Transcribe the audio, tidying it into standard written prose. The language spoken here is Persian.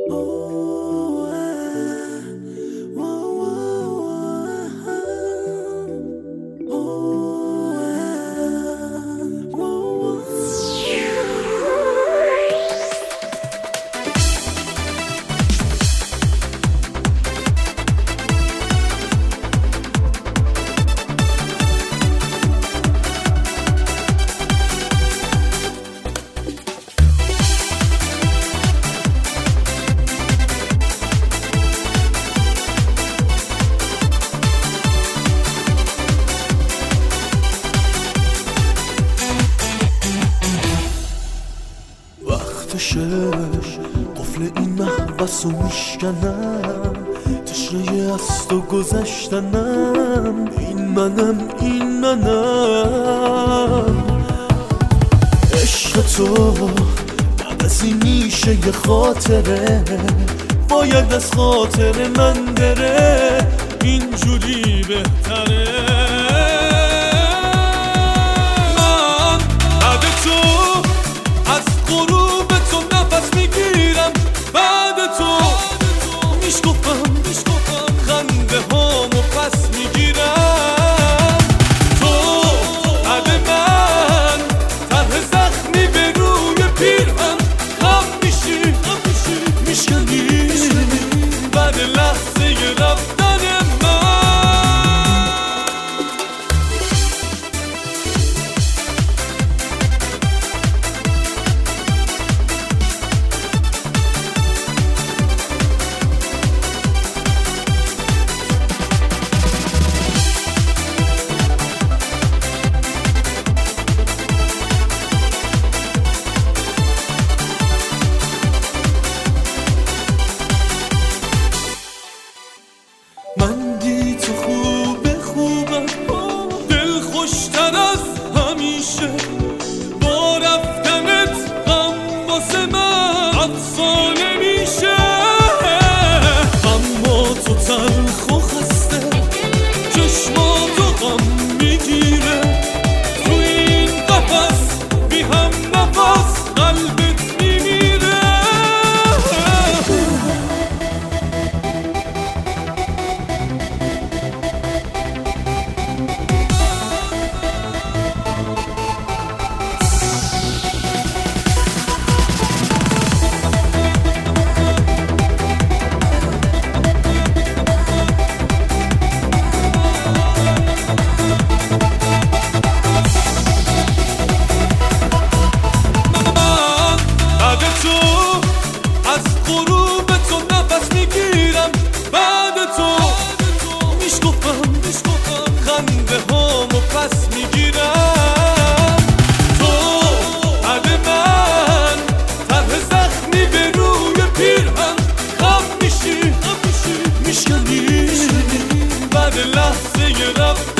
قفل این محبسو میشکنم، تشنه از تو گذشتنم. این منم عشق تو بعد از این میشه یه خاطره، باید از خاطر من بره، اینجوری بهتره. من بعد تو از غروب تو نفس میگیرم، بعد تو میشکفم خنده هامو پس میگیرم. تو بعد من طرح زخمی به روی پیرهن خم میشی میشکنی بعد لحظه رفتن من. من بی تو خوبم، دل خوشتر از همیشه، با رفتنت غم واسه من افسانه میشه. اما تو تلخ و خسته، چشماتو غم میگیره، تو این قفس بی هم نفس قلبت میمیره. از غروب تو نفس میگیرم، بعد تو میشکفم خنده هامو پس میگیرم. تو بعد من طرح زخمی به روی پیرهن خم میشی میشکنی بعد لحظه رفت